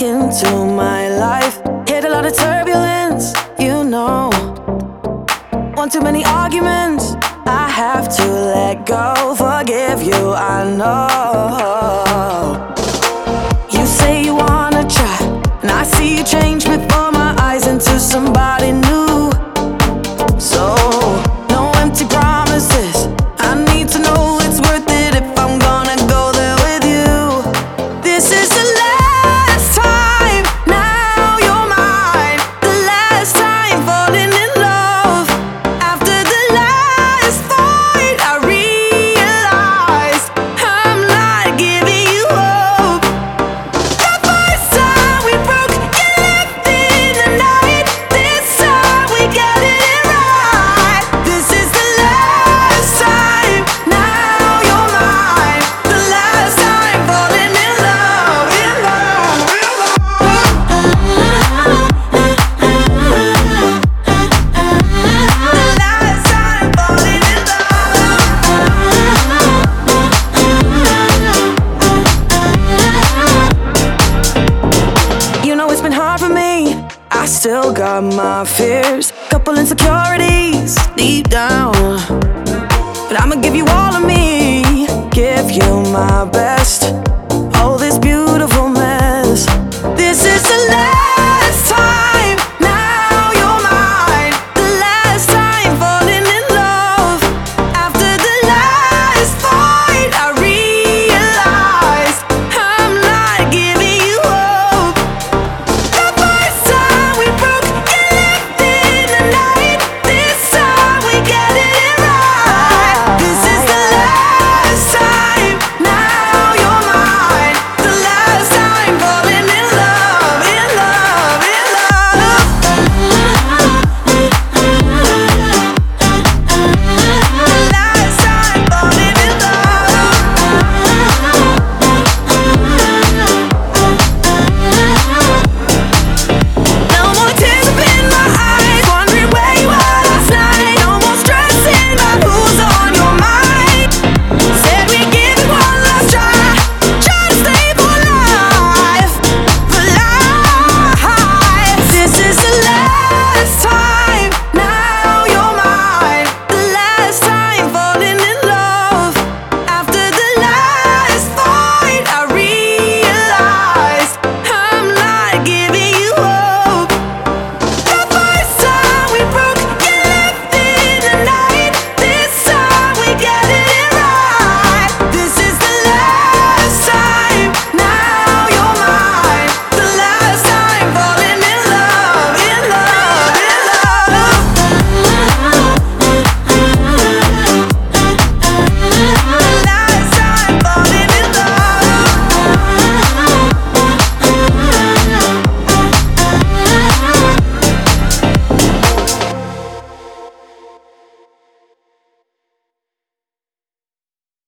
back into my life. Hit a lot of turbulence, you know. One too many arguments, I have to let go. Forgive you, I know. You say you wanna try, and I see you change before my eyes into somebody new. So, no empty promises, I need to know it's worth it if I'm gonna go there with you. This is the last time, now you're mine. The last time falling in love. After the last fight, I realized I'm not giving you hope. The first time we broke, you left in the night. This time we got it right. This is the last time, now you're mine. The last time falling in love, in love, in love. The last time falling in love. You know it's been hard for me, I still got my fears. Couple insecurities deep down, but I'ma give you all of me. Give you my best.